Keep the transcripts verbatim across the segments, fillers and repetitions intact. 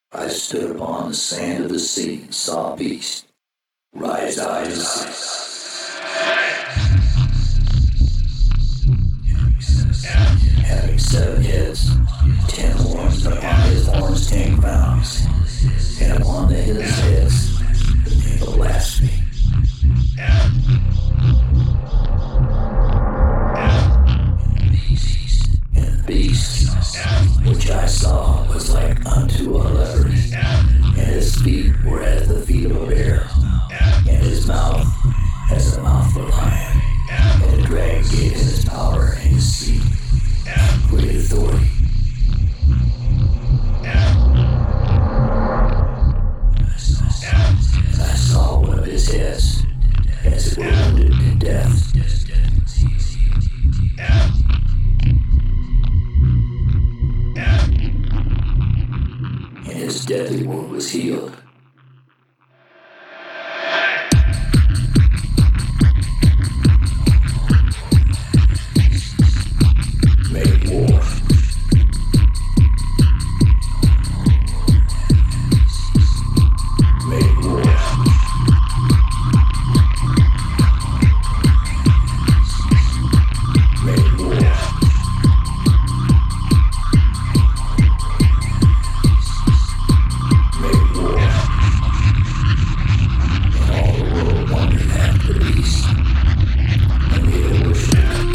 I stood upon the sand of the sea and saw a beast rise out of the sea, having seven heads, ten horns, and upon his horns ten crowns, and upon the his heads the name of blasphemy. And the beast which I saw was like unto a leopard, and his feet were as the feet of a bear, and his mouth as the mouth of a lion, and the dragon gave him his power and his seat, great authority. And I saw one of his heads as it were wounded to death. And his deadly wound was healed. Make war. Make war. Make war. Make war. And all the world wondered after the beast, and they worshipped him.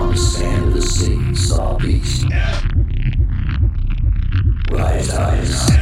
Rise, rise.